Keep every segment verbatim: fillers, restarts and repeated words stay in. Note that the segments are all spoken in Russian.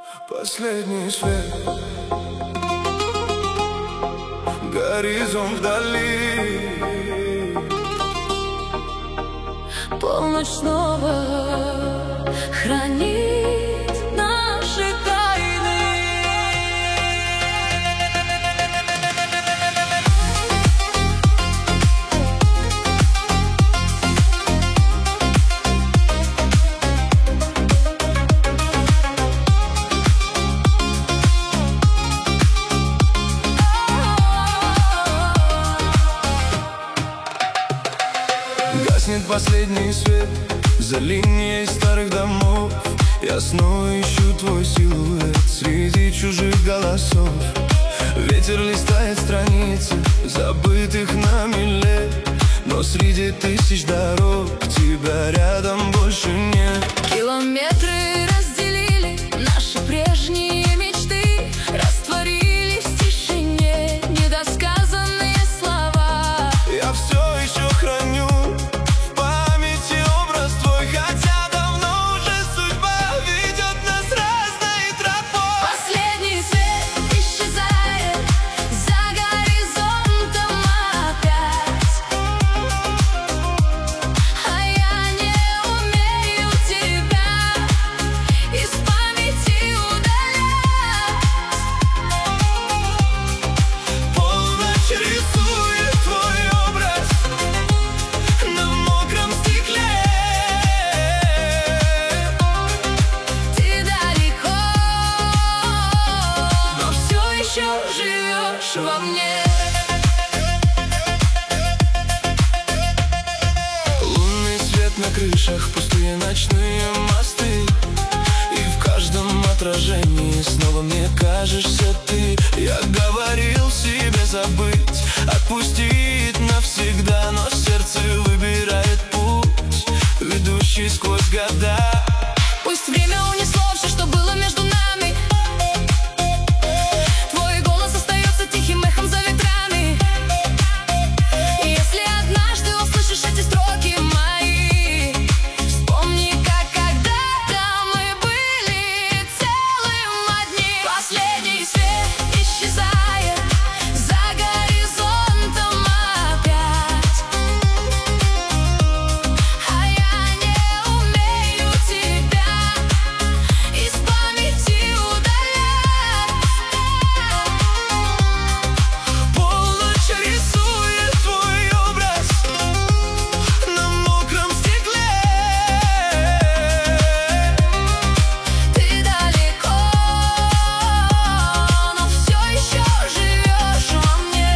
Последний свет, горизонт вдали. Полночь снова хранит наши тайны. Гаснет последний свет за линией старых домов. Я снова ищу твой силуэт среди чужих голосов. Ветер листает страницы забытых нами лет, но среди тысяч дорог тебя рядом больше нет. Километры разделили наши прежние мечты, растворились в тишине недосказанные слова. Я все еще храню в памяти образ твой, хотя давно уже судьба ведет нас разной тропой. Последний свет исчезает за горизонтом опять, а я не умею тебя из памяти удалять. Полночь рисует твой образ на мокром стекле. Ты далеко, но все еще живешь во мне. Лунный свет на крышах, пустые ночные мосты, и в каждом отражении снова мне кажешься ты. Я говорил себе забыть, отпустить навсегда, но сердце выбирает путь, ведущий сквозь года. Пусть время унесло все, что было между нами, твой голос остается тихим эхом за ветрами. И если однажды услышишь эти строки мои, вспомни, как когда-то мы были целым одним. Последний свет исчезает за горизонтом опять, а я не умею тебя из памяти удалять. Полночь рисует твой образ на мокром стекле. Ты далеко, но все еще живешь во мне.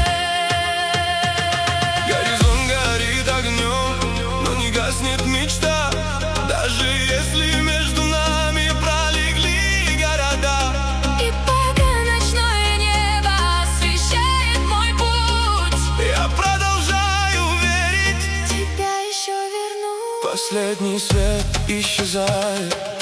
Горизонт горит огнем, но не гаснет мечта, даже если между нами пролегли города. И пока ночное небо освещает мой путь, Я продолжаю верить. тебя еще верну. Последний свет исчезает